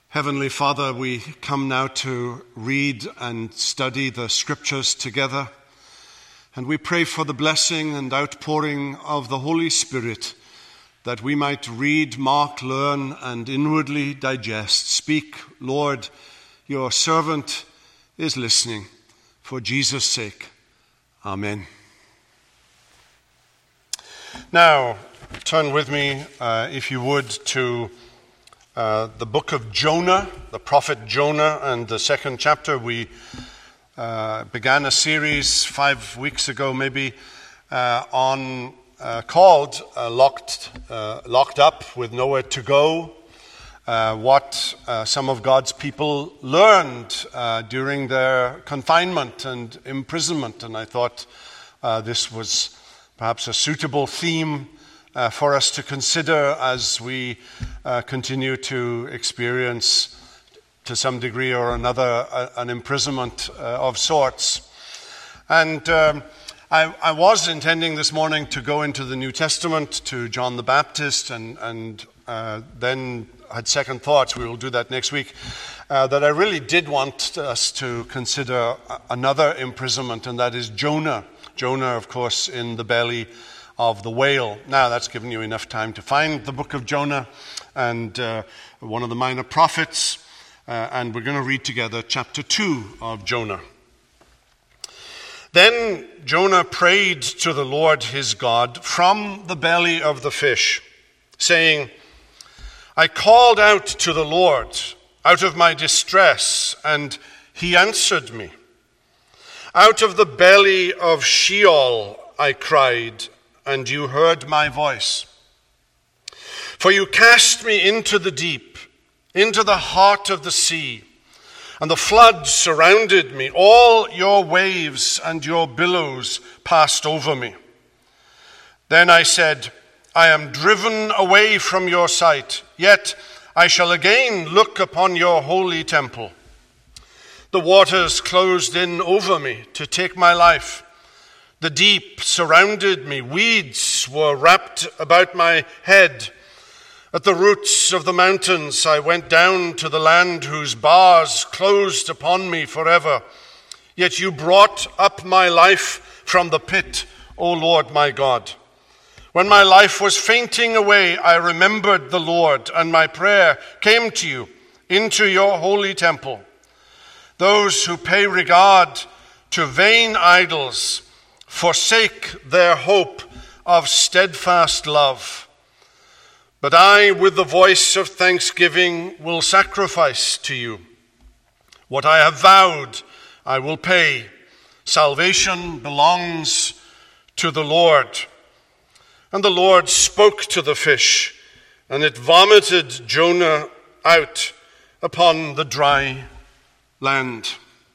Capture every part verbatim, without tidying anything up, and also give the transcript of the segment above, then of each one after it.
Heavenly Father, we come now to read and study the Scriptures together, and we pray for the blessing and outpouring of the Holy Spirit, that we might read, mark, learn, and inwardly digest. Speak, Lord, your servant is listening. For Jesus' sake, amen. Now, turn with me, uh, if you would, to Uh, the book of Jonah, the prophet Jonah, and the second chapter. We uh, began a series five weeks ago, maybe, uh, on uh, called uh, "Locked uh, Locked Up with Nowhere to Go." Uh, what uh, some of God's people learned uh, during their confinement and imprisonment, and I thought uh, this was perhaps a suitable theme Uh, for us to consider as we uh, continue to experience, to some degree or another, uh, an imprisonment uh, of sorts. And um, I, I was intending this morning to go into the New Testament, to John the Baptist, and, and uh, then had second thoughts, we will do that next week, uh, that I really did want us to consider another imprisonment, and that is Jonah. Jonah, of course, in the belly of the whale. Now, that's given you enough time to find the book of Jonah and uh, one of the minor prophets, uh, and we're going to read together chapter two of Jonah. Then Jonah prayed to the Lord his God from the belly of the fish, saying, I called out to the Lord out of my distress, and he answered me. Out of the belly of Sheol I cried, and you heard my voice. For you cast me into the deep, into the heart of the sea, and the floods surrounded me. All your waves and your billows passed over me. Then I said, I am driven away from your sight, yet I shall again look upon your holy temple. The waters closed in over me to take my life. The deep surrounded me. Weeds were wrapped about my head. At the roots of the mountains I went down to the land whose bars closed upon me forever. Yet you brought up my life from the pit, O Lord my God. When my life was fainting away, I remembered the Lord, and my prayer came to you into your holy temple. Those who pay regard to vain idols forsake their hope of steadfast love. But I, with the voice of thanksgiving, will sacrifice to you. What I have vowed, I will pay. Salvation belongs to the Lord. And the Lord spoke to the fish, and it vomited Jonah out upon the dry land.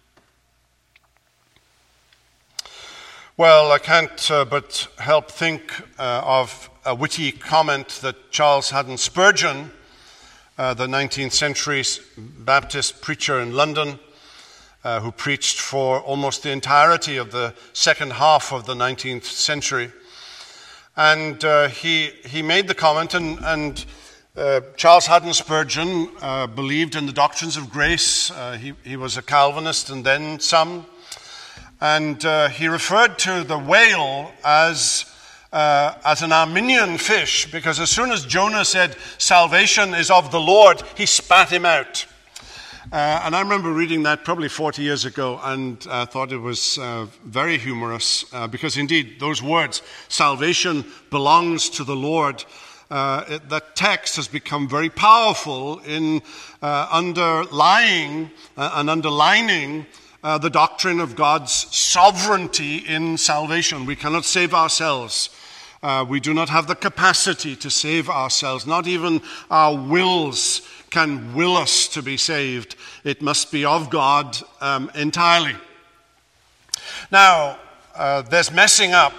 Well, I can't uh, but help think uh, of a witty comment that Charles Haddon Spurgeon, uh, the nineteenth century Baptist preacher in London, uh, who preached for almost the entirety of the second half of the nineteenth century. And uh, he he made the comment, and, and uh, Charles Haddon Spurgeon uh, believed in the doctrines of grace. Uh, he, he was a Calvinist and then some. And uh, he referred to the whale as uh, as an Arminian fish, because as soon as Jonah said, salvation is of the Lord, he spat him out. Uh, and I remember reading that probably forty years ago and uh, thought it was uh, very humorous, uh, because indeed those words, salvation belongs to the Lord, uh, it, that text has become very powerful in uh, underlying uh, and underlining Uh, the doctrine of God's sovereignty in salvation. We cannot save ourselves. Uh, we do not have the capacity to save ourselves. Not even our wills can will us to be saved. It must be of God um, entirely. Now, uh, there's messing up,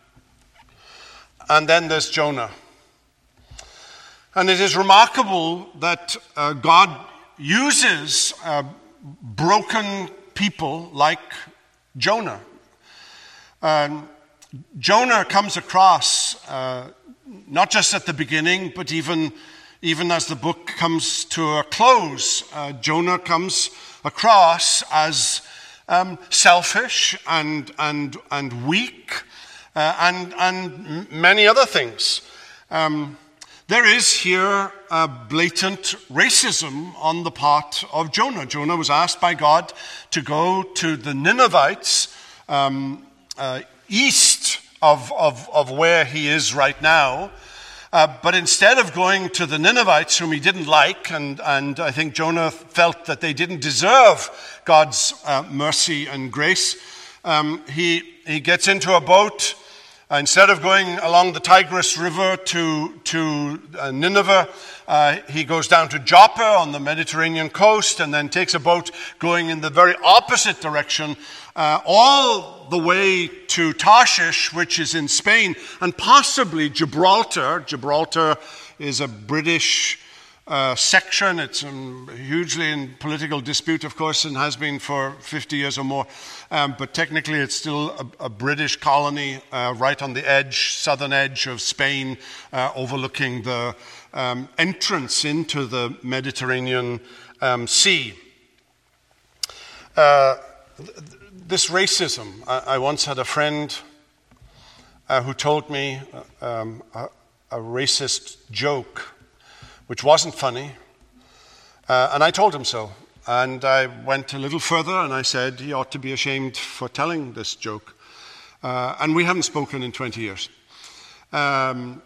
and then there's Jonah. And it is remarkable that uh, God uses uh, broken people like Jonah. Um, Jonah comes across, uh, not just at the beginning, but even even as the book comes to a close, uh, Jonah comes across as um, selfish and and and weak, uh, and and many other things. Um, there is here a blatant racism on the part of Jonah. Jonah was asked by God to go to the Ninevites um, uh, east of, of, of where he is right now. Uh, but instead of going to the Ninevites, whom he didn't like, and, and I think Jonah felt that they didn't deserve God's uh, mercy and grace, um, he, he gets into a boat. Uh, instead of going along the Tigris River to, to uh, Nineveh, uh, he goes down to Joppa on the Mediterranean coast and then takes a boat going in the very opposite direction, uh, all the way to Tarshish, which is in Spain, and possibly Gibraltar. Gibraltar is a British uh, section. It's um, hugely in political dispute, of course, and has been for fifty years or more. Um, but technically it's still a, a British colony uh, right on the edge, southern edge of Spain, uh, overlooking the um, entrance into the Mediterranean um, Sea. Uh, th- this racism, I, I once had a friend uh, who told me um, a, a racist joke, which wasn't funny, uh, and I told him so. And I went a little further and I said he ought to be ashamed for telling this joke. Uh, and we haven't spoken in twenty years. Um,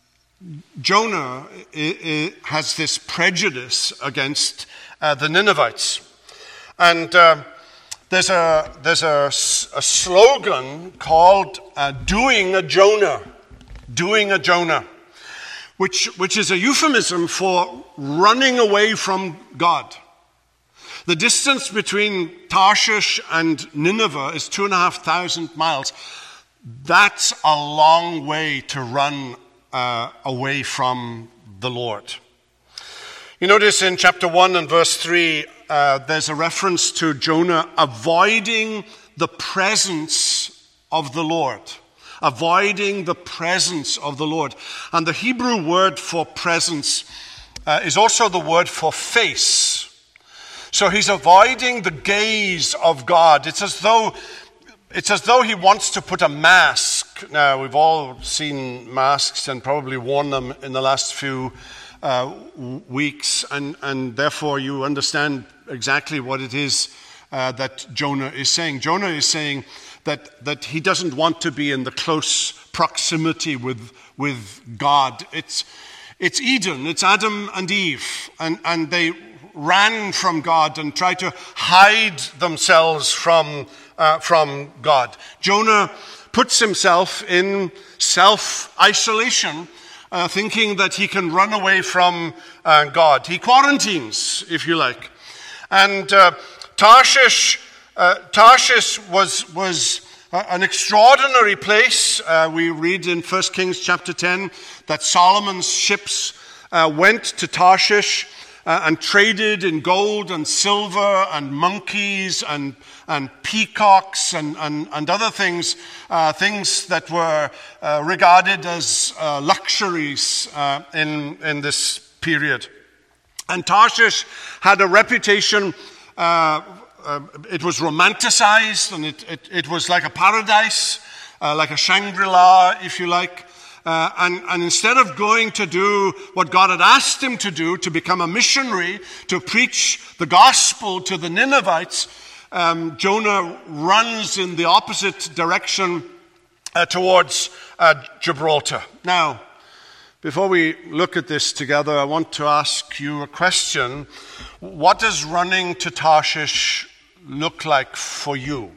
Jonah I- I has this prejudice against uh, the Ninevites. And uh, there's, a, there's a, a slogan called uh, doing a Jonah. Doing a Jonah. Which, which is a euphemism for running away from God. The distance between Tarshish and Nineveh is two and a half thousand miles. That's a long way to run uh, away from the Lord. You notice in chapter one and verse three, uh, there's a reference to Jonah avoiding the presence of the Lord. Avoiding the presence of the Lord. And the Hebrew word for presence uh, is also the word for face. So he's avoiding the gaze of God. It's as though it's as though he wants to put a mask. Now, we've all seen masks and probably worn them in the last few uh, weeks, and, and therefore you understand exactly what it is uh, that Jonah is saying. Jonah is saying that, that he doesn't want to be in the close proximity with, with God. It's, it's Eden, it's Adam and Eve, and, and they ran from God and tried to hide themselves from, uh, from God. Jonah puts himself in self-isolation, uh, thinking that he can run away from uh, God. He quarantines, if you like. And uh, Tarshish, uh, Tarshish was, was uh, an extraordinary place. Uh, we read in First Kings chapter ten that Solomon's ships uh, went to Tarshish Uh, and traded in gold and silver and monkeys and, and peacocks and, and, and other things, uh, things that were uh, regarded as uh, luxuries uh, in, in this period. And Tarshish had a reputation, uh, uh, it was romanticized, and it, it, it was like a paradise, uh, like a Shangri-La, if you like. Uh, and, and instead of going to do what God had asked him to do, to become a missionary, to preach the gospel to the Ninevites, um, Jonah runs in the opposite direction uh, towards uh, Gibraltar. Now, before we look at this together, I want to ask you a question. What does running to Tarshish look like for you?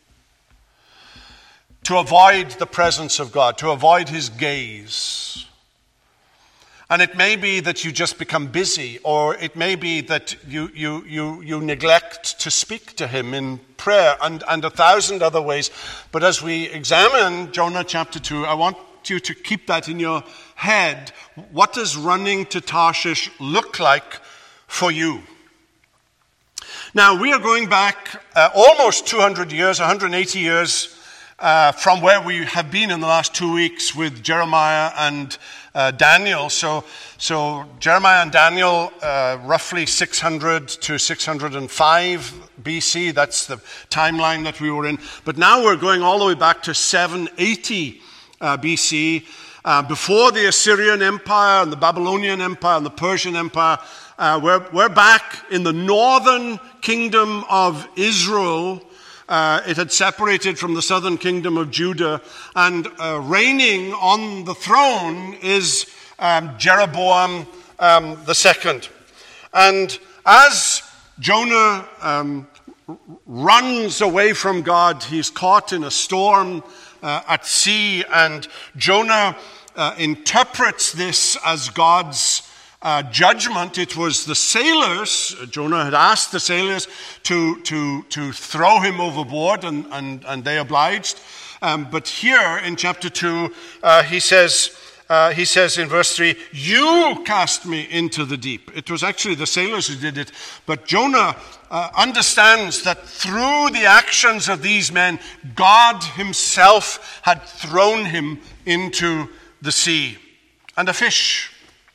To avoid the presence of God, to avoid his gaze. And it may be that you just become busy, or it may be that you you you, you neglect to speak to him in prayer, and, and a thousand other ways. But as we examine Jonah chapter two, I want you to keep that in your head. What does running to Tarshish look like for you? Now, we are going back uh, almost two hundred years, one hundred eighty years, Uh, from where we have been in the last two weeks with Jeremiah and uh, Daniel. So, so Jeremiah and Daniel, uh, roughly six hundred to six hundred five B C. That's the timeline that we were in. But now we're going all the way back to seven eighty uh, B C, uh, before the Assyrian Empire and the Babylonian Empire and the Persian Empire. Uh, we're, we're back in the northern kingdom of Israel. Uh, it had separated from the southern kingdom of Judah, and uh, reigning on the throne is um, Jeroboam um, the second. And as Jonah um, runs away from God, he's caught in a storm uh, at sea, and Jonah uh, interprets this as God's Uh, judgment. It was the sailors. Jonah had asked the sailors to to to throw him overboard, and and, and they obliged. Um, but here in chapter two, uh, he says uh, he says in verse three, "You cast me into the deep." It was actually the sailors who did it, but Jonah uh, understands that through the actions of these men, God Himself had thrown him into the sea, and a fish,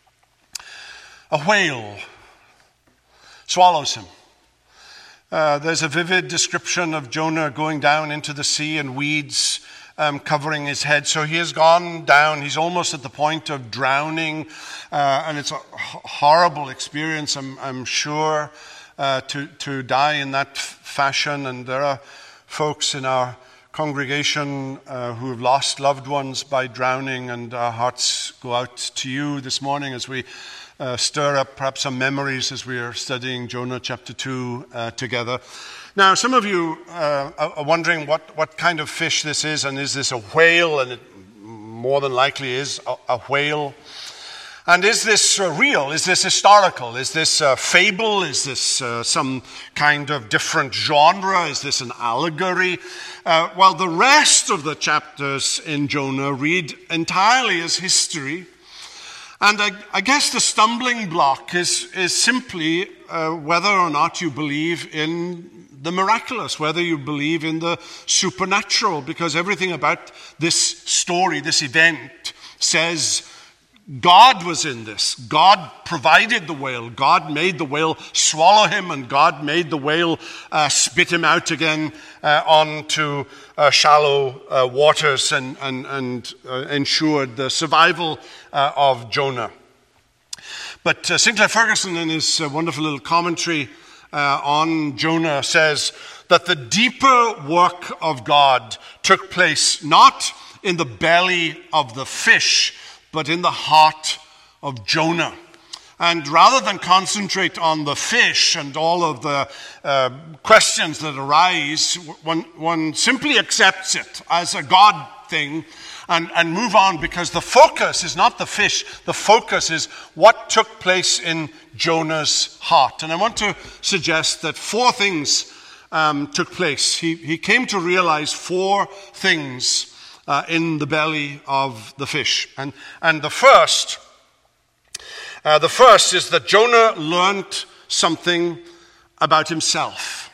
a whale, swallows him. Uh, there's a vivid description of Jonah going down into the sea and weeds um, covering his head. So he has gone down. He's almost at the point of drowning. Uh, and it's a horrible experience, I'm, I'm sure, uh, to, to die in that f- fashion. And there are folks in our congregation uh, who have lost loved ones by drowning. And our hearts go out to you this morning as we Uh, stir up perhaps some memories as we are studying Jonah chapter two uh, together. Now, some of you uh, are wondering what, what kind of fish this is, and is this a whale? And it more than likely is a, a whale. And is this uh, real? Is this historical? Is this a fable? Is this uh, some kind of different genre? Is this an allegory? Uh, well, the rest of the chapters in Jonah read entirely as history. And I, I guess the stumbling block is, is simply uh, whether or not you believe in the miraculous, whether you believe in the supernatural, because everything about this story, this event, says God was in this. God provided the whale. God made the whale swallow him, and God made the whale uh, spit him out again uh, onto uh, shallow uh, waters, and, and, and uh, ensured the survival uh, of Jonah. But uh, Sinclair Ferguson, in his uh, wonderful little commentary uh, on Jonah, says that the deeper work of God took place not in the belly of the fish, but in the heart of Jonah. And rather than concentrate on the fish and all of the uh, questions that arise, one, one simply accepts it as a God thing and, and move on, because the focus is not the fish. The focus is what took place in Jonah's heart. And I want to suggest that four things um, took place. He, he came to realize four things Uh, in the belly of the fish. And and the first, uh, the first is that Jonah learned something about himself.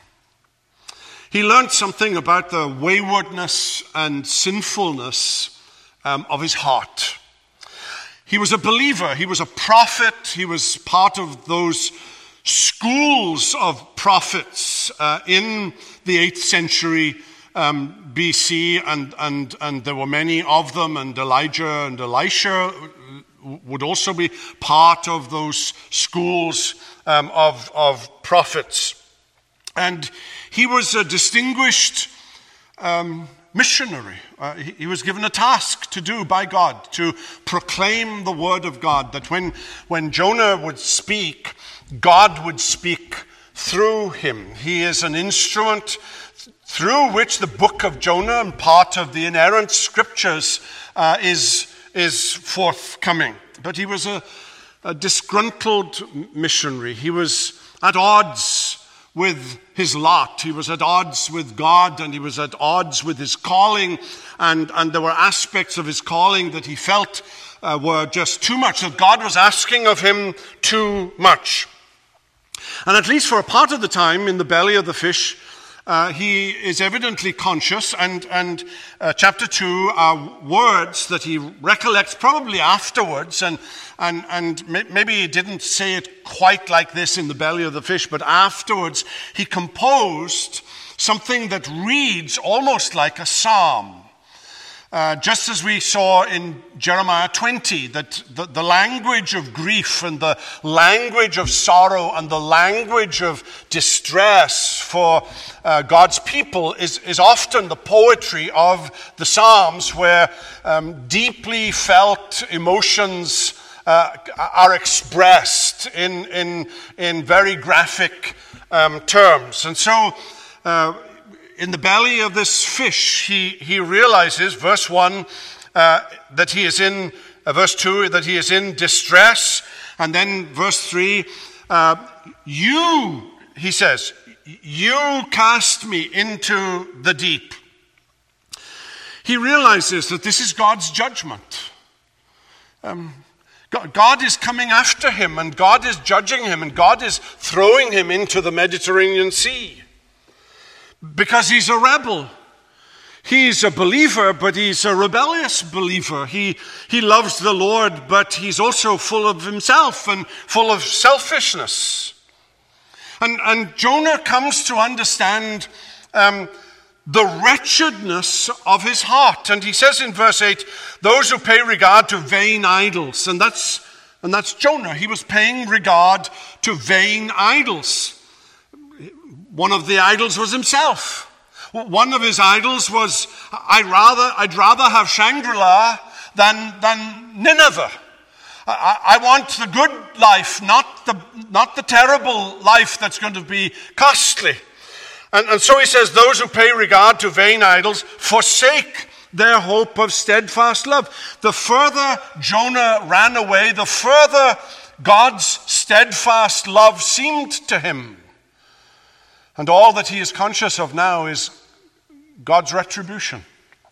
He learned something about the waywardness and sinfulness um, of his heart. He was a believer. He was a prophet. He was part of those schools of prophets uh, in the eighth century Um, B C, and, and, and there were many of them, and Elijah and Elisha would also be part of those schools um, of, of prophets. And he was a distinguished um, missionary. Uh, he, he was given a task to do by God, to proclaim the word of God, that when, when Jonah would speak, God would speak through him. He is an instrument through which the book of Jonah and part of the inerrant scriptures uh, is, is forthcoming. But he was a, a disgruntled missionary. He was at odds with his lot. He was at odds with God, and he was at odds with his calling. And, and there were aspects of his calling that he felt uh, were just too much, that God was asking of him too much. And at least for a part of the time in the belly of the fish, uh, he is evidently conscious, and, and uh, chapter two are words that he recollects probably afterwards, and, and, and may, maybe he didn't say it quite like this in the belly of the fish, but afterwards he composed something that reads almost like a psalm. Uh, just as we saw in Jeremiah twenty, that the, the language of grief and the language of sorrow and the language of distress for uh, God's people is, is often the poetry of the Psalms, where um, deeply felt emotions uh, are expressed in, in, in very graphic um, terms. And so, uh, in the belly of this fish, he, he realizes, verse one, uh, that he is in, uh, verse two, that he is in distress. And then verse three, uh, you, he says, you cast me into the deep. He realizes that this is God's judgment. Um, God, God is coming after him, and God is judging him, and God is throwing him into the Mediterranean Sea. Because he's a rebel. He's a believer, but he's a rebellious believer. He, he loves the Lord, but he's also full of himself and full of selfishness. And, and Jonah comes to understand um, the wretchedness of his heart. And he says in verse eight, those who pay regard to vain idols. And that's, and that's Jonah. He was paying regard to vain idols. One of the idols was himself. One of his idols was, I'd rather, I'd rather have Shangri-La than, than Nineveh. I, I want the good life, not the, not the terrible life that's going to be costly. And, and so he says, those who pay regard to vain idols forsake their hope of steadfast love. The further Jonah ran away, the further God's steadfast love seemed to him. And all that he is conscious of now is God's retribution.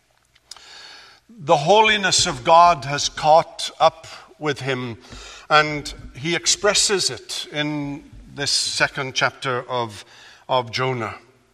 The holiness of God has caught up with him, and he expresses it in this second chapter of, of Jonah.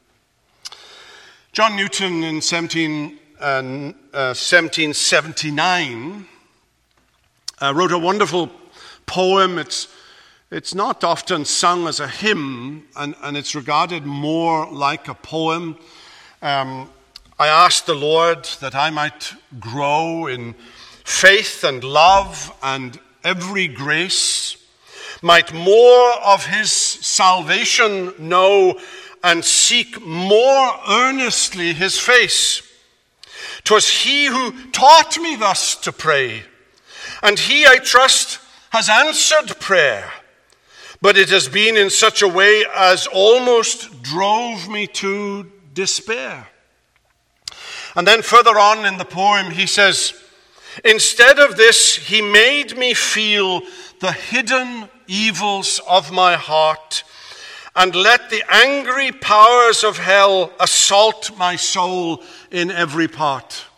John Newton in seventeen, uh, uh, seventeen seventy-nine uh, wrote a wonderful poem. It's It's not often sung as a hymn, and, and it's regarded more like a poem. Um, I asked the Lord that I might grow in faith and love and every grace, might more of his salvation know and seek more earnestly his face. 'Twas he who taught me thus to pray, and he, I trust, has answered prayer. But it has been in such a way as almost drove me to despair. And then further on in the poem, he says, instead of this, he made me feel the hidden evils of my heart, and let the angry powers of hell assault my soul in every part.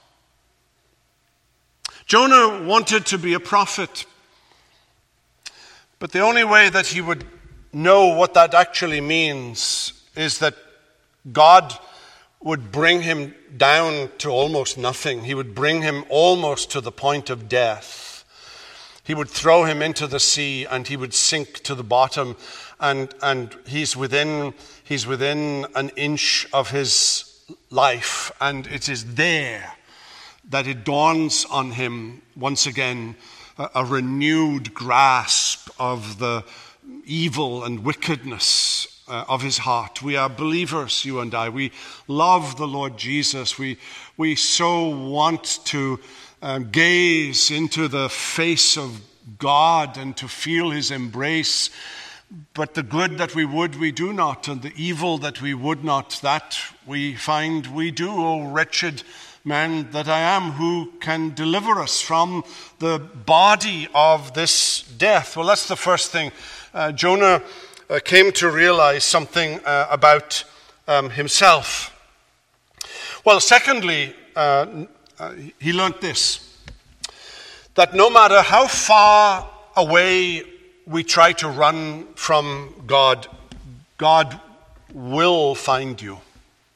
Jonah wanted to be a prophet. But the only way that he would know what that actually means is that God would bring him down to almost nothing. He would bring him almost to the point of death. He would throw him into the sea, and he would sink to the bottom, and, and he's within, he's within an inch of his life, and it is there that it dawns on him once again a renewed grasp of the evil and wickedness uh, of his heart. We are believers, you and I. We love the Lord Jesus. We, we so want to uh, gaze into the face of God and to feel his embrace. But the good that we would, we do not, and the evil that we would not, that we find we do. O wretched man that I am, who can deliver us from the body of this death? Well, that's the first thing. Uh, Jonah uh, came to realize something uh, about um, himself. Well, secondly, uh, uh, he learned this, that no matter how far away we try to run from God, God will find you.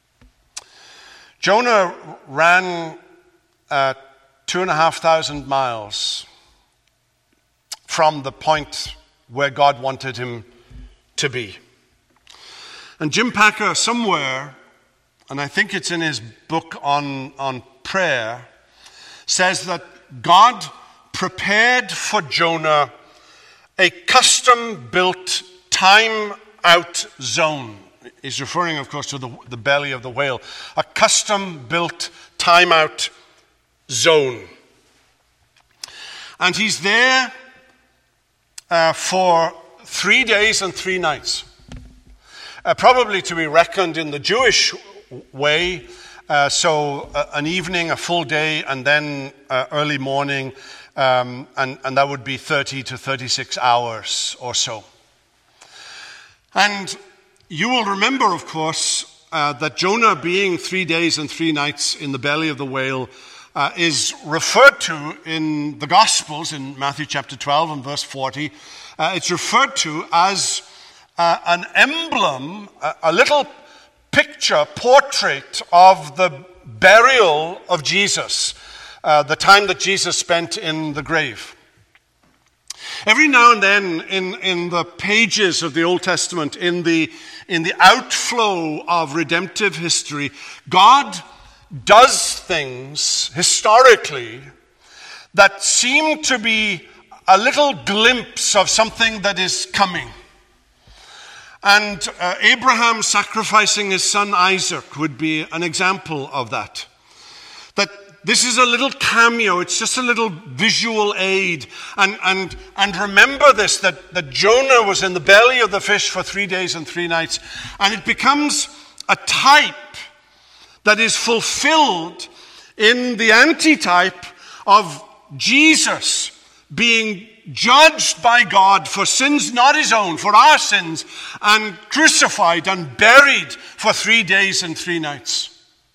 Jonah ran uh, two and a half thousand miles from the point where God wanted him to be. And Jim Packer somewhere, and I think it's in his book on, on prayer, says that God prepared for Jonah a custom-built time-out zone. He's referring, of course, to the, the belly of the whale. A custom-built time-out zone. And he's there uh, for three days and three nights. Uh, probably to be reckoned in the Jewish way. Uh, so uh, an evening, a full day, and then uh, early morning. Um, and, and that would be thirty to thirty-six hours or so. And you will remember, of course, uh, that Jonah being three days and three nights in the belly of the whale uh, is referred to in the Gospels, in Matthew chapter twelve and verse forty. Uh, it's referred to as uh, an emblem, a, a little picture, portrait of the burial of Jesus. Uh, the time that Jesus spent in the grave. Every now and then in, in the pages of the Old Testament, in the, in the outflow of redemptive history, God does things historically that seem to be a little glimpse of something that is coming. And uh, Abraham sacrificing his son Isaac would be an example of that. That this is a little cameo. It's just a little visual aid. And, and, and remember this, that, that Jonah was in the belly of the fish for three days and three nights. And it becomes a type that is fulfilled in the antitype of Jesus being judged by God for sins not his own, for our sins, and crucified and buried for three days and three nights.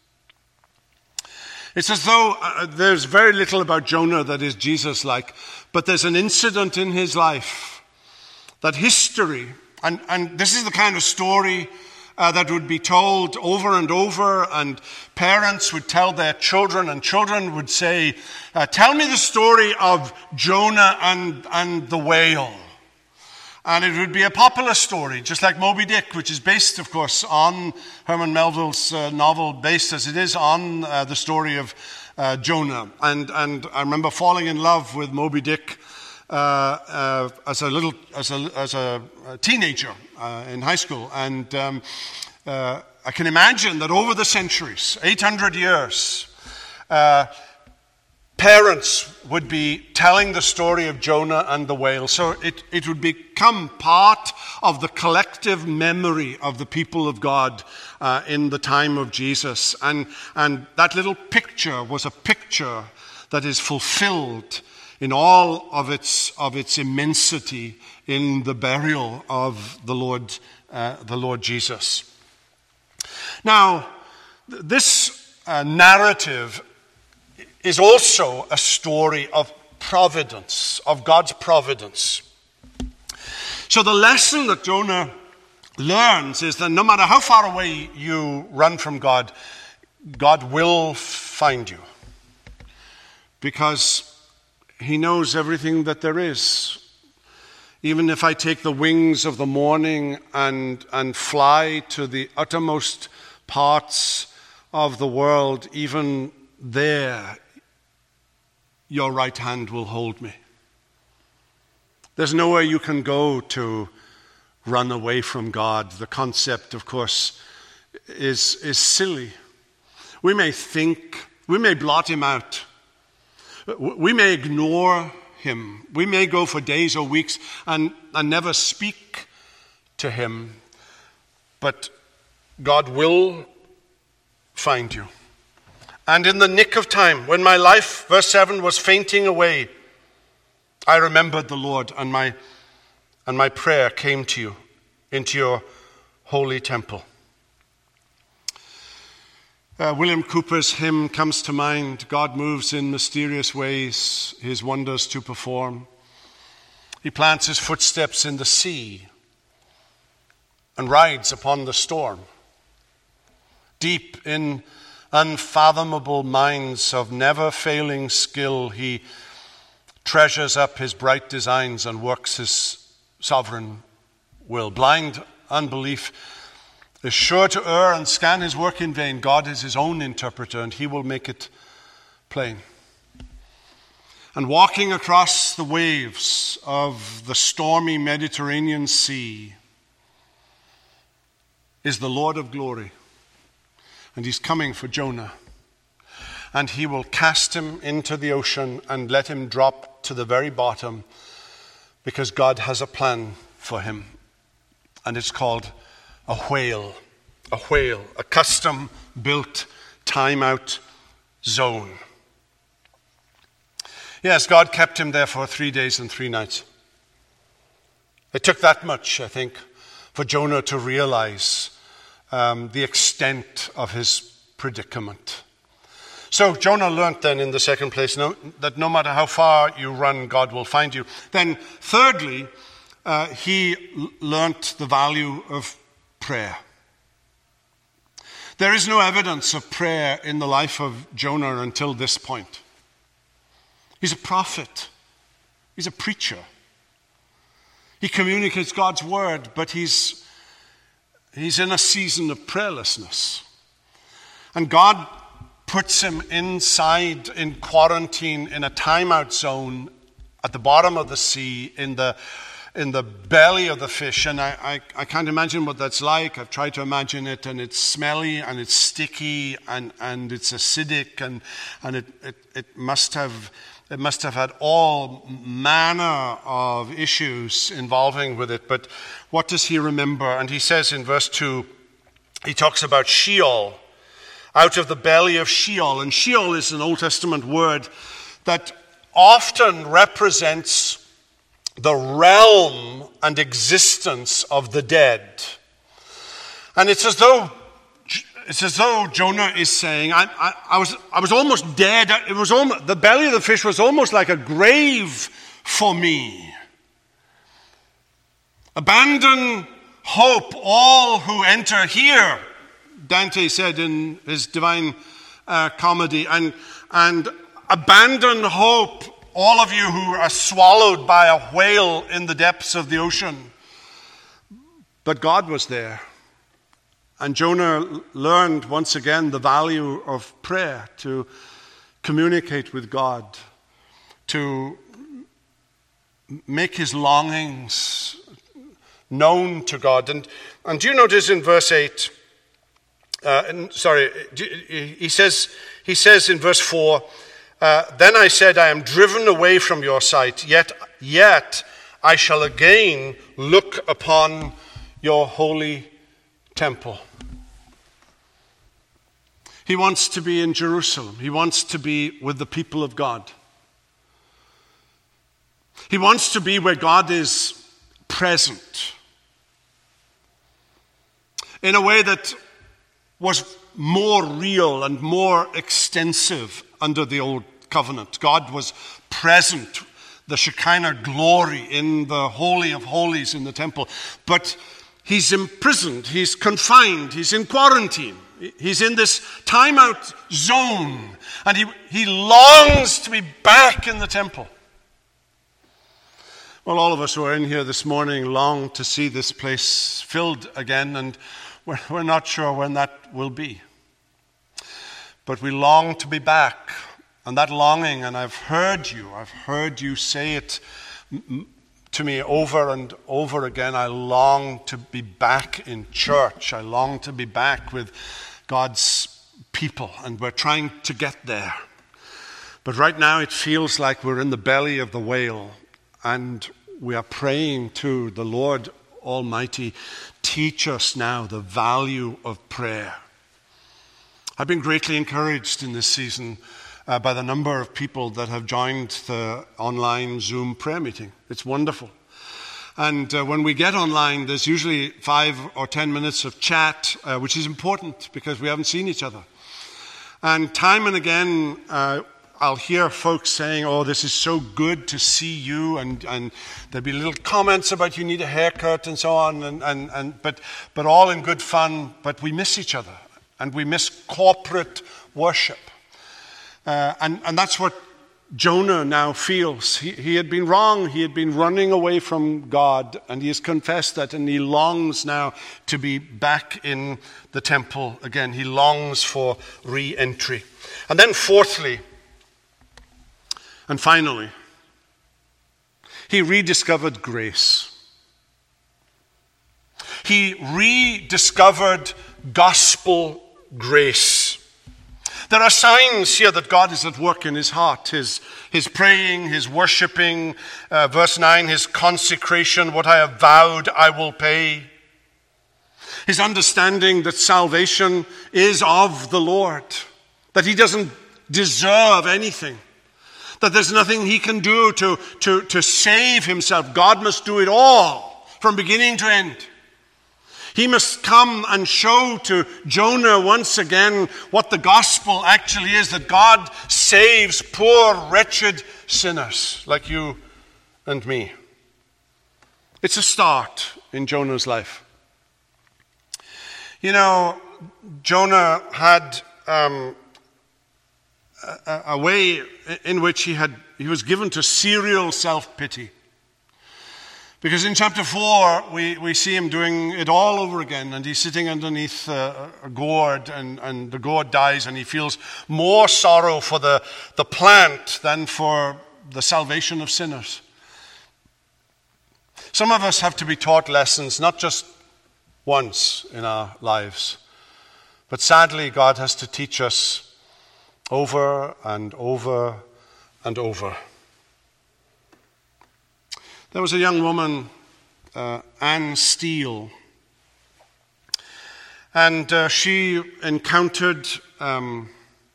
It's as though uh, there's very little about Jonah that is Jesus-like, but there's an incident in his life that history, and, and this is the kind of story uh, that would be told over and over, and parents would tell their children, and children would say, uh, tell me the story of Jonah and, and the whale. And it would be a popular story, just like Moby Dick, which is based, of course, on Herman Melville's uh, novel, based as it is on uh, the story of uh, Jonah. And and I remember falling in love with Moby Dick uh, uh, as a little, as a as a teenager uh, in high school. And um, uh, I can imagine that over the centuries, eight hundred years, uh, parents would be telling the story of Jonah and the whale. So it, it would become part of the collective memory of the people of God uh, in the time of Jesus. And, and that little picture was a picture that is fulfilled in all of its, of its immensity in the burial of the Lord, uh, the Lord Jesus. Now, this uh, narrative is also a story of providence, of God's providence. So the lesson that Jonah learns is that no matter how far away you run from God, God will find you. Because he knows everything that there is. Even if I take the wings of the morning and, and fly to the uttermost parts of the world, even there, your right hand will hold me. There's nowhere you can go to run away from God. The concept, of course, is, is silly. We may think, we may blot him out. We may ignore him. We may go for days or weeks and, and never speak to him. But God will find you. And in the nick of time, when my life, verse seven, was fainting away, I remembered the Lord, and my and my prayer came to you into your holy temple. Uh, William Cooper's hymn comes to mind. God moves in mysterious ways, his wonders to perform. He plants his footsteps in the sea and rides upon the storm. Deep in unfathomable minds of never-failing skill, he treasures up his bright designs and works his sovereign will. Blind unbelief is sure to err and scan his work in vain. God is his own interpreter, and he will make it plain. And walking across the waves of the stormy Mediterranean Sea is the Lord of glory. And he's coming for Jonah. And he will cast him into the ocean and let him drop to the very bottom, because God has a plan for him. And it's called a whale. A whale. A custom-built timeout zone. Yes, God kept him there for three days and three nights. It took that much, I think, for Jonah to realize um, the extent of his predicament. So Jonah learned then in the second place no, that no matter how far you run, God will find you. Then thirdly, uh, he l- learnt the value of prayer. There is no evidence of prayer in the life of Jonah until this point. He's a prophet. He's a preacher. He communicates God's word, but he's, he's in a season of prayerlessness. And God puts him inside in quarantine in a timeout zone at the bottom of the sea in the in the belly of the fish. And I, I, I can't imagine what that's like. I've tried to imagine it, and it's smelly and it's sticky and, and it's acidic, and, and it, it, it must have it must have had all manner of issues involving with it. But what does he remember? And he says in verse two, he talks about Sheol. Out of the belly of Sheol. And Sheol is an Old Testament word that often represents the realm and existence of the dead. And it's as though it's as though Jonah is saying, I, I, I was I was almost dead. It was almost, the belly of the fish was almost like a grave for me. Abandon hope, all who enter here, Dante said in his Divine uh, Comedy, and, and abandon hope, all of you who are swallowed by a whale in the depths of the ocean. But God was there. And Jonah learned once again the value of prayer, to communicate with God, to make his longings known to God. And, and do you notice in verse eight, Uh, and, sorry, he says, he says in verse four, uh, then I said, I am driven away from your sight, yet, yet I shall again look upon your holy temple. He wants to be in Jerusalem. He wants to be with the people of God. He wants to be where God is present in a way that was more real and more extensive under the old covenant. God was present, the Shekinah glory in the Holy of Holies in the temple. But he's imprisoned, he's confined, he's in quarantine. He's in this timeout zone, and he, he longs to be back in the temple. Well, all of us who are in here this morning long to see this place filled again, and we're, we're not sure when that will be. But we long to be back, and that longing, and I've heard you, I've heard you say it to me over and over again, I long to be back in church. I long to be back with God's people, and we're trying to get there. But right now it feels like we're in the belly of the whale, and we are praying to the Lord Almighty, teach us now the value of prayer. I've been greatly encouraged in this season uh, by the number of people that have joined the online Zoom prayer meeting. It's wonderful. And uh, when we get online, there's usually five or ten minutes of chat, uh, which is important because we haven't seen each other. And time and again, uh, I'll hear folks saying, oh, this is so good to see you, and, and there'll be little comments about you need a haircut and so on, and, and, and but, but all in good fun, but we miss each other. and we miss corporate worship. Uh, and, and that's what Jonah now feels. He, he had been wrong. He had been running away from God, and he has confessed that, and he longs now to be back in the temple again. He longs for re-entry. And then fourthly, and finally, he rediscovered grace. He rediscovered gospel grace. There are signs here that God is at work in his heart. His, his praying, his worshiping, uh, verse nine, his consecration, what I have vowed I will pay. His understanding that salvation is of the Lord, that he doesn't deserve anything, that there's nothing he can do to, to, to save himself. God must do it all from beginning to end. He must come and show to Jonah once again what the gospel actually is, that God saves poor, wretched sinners like you and me. It's a start in Jonah's life. You know, Jonah had um, a, a way in which he had he was given to serial self-pity. Because in chapter four, we, we see him doing it all over again, and he's sitting underneath a, a gourd, and, and the gourd dies, and he feels more sorrow for the, the plant than for the salvation of sinners. Some of us have to be taught lessons, not just once in our lives, but sadly, God has to teach us over and over and over. There was a young woman, uh, Anne Steele, and uh, she encountered, um,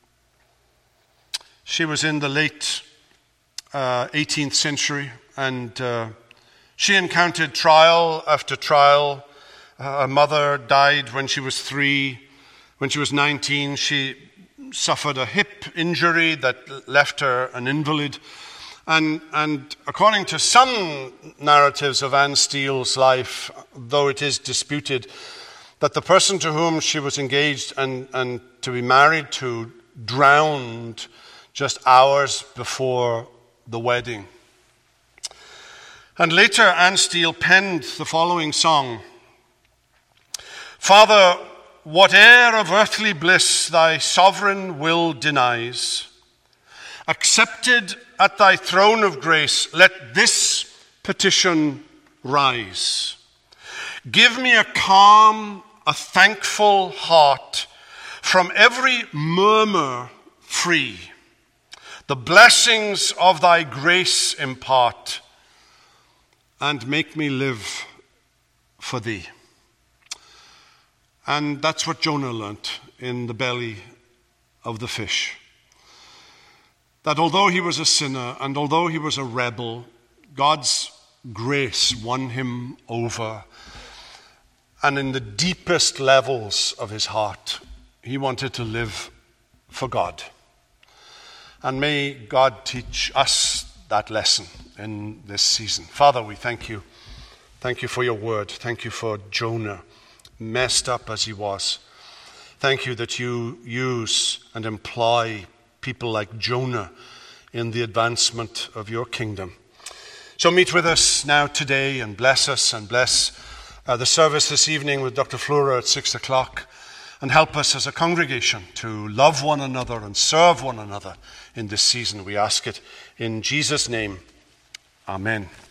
she was in the late uh, eighteenth century, and uh, she encountered trial after trial. Uh, her mother died when she was three. When she was nineteen, she suffered a hip injury that left her an invalid. And, and according to some narratives of Anne Steele's life, though it is disputed, that the person to whom she was engaged and, and to be married to drowned just hours before the wedding. And later Anne Steele penned the following song. Father, whate'er of earthly bliss thy sovereign will denies, accepted at thy throne of grace, let this petition rise. Give me a calm, a thankful heart, from every murmur free. The blessings of thy grace impart, and make me live for thee. And that's what Jonah learnt in the belly of the fish. That although he was a sinner and although he was a rebel, God's grace won him over. And in the deepest levels of his heart, he wanted to live for God. And may God teach us that lesson in this season. Father, we thank you. Thank you for your word. Thank you for Jonah, messed up as he was. Thank you that you use and employ people like Jonah in the advancement of your kingdom. So meet with us now today and bless us and bless uh, the service this evening with Doctor Flora at six o'clock, and help us as a congregation to love one another and serve one another in this season. We ask it in Jesus' name. Amen.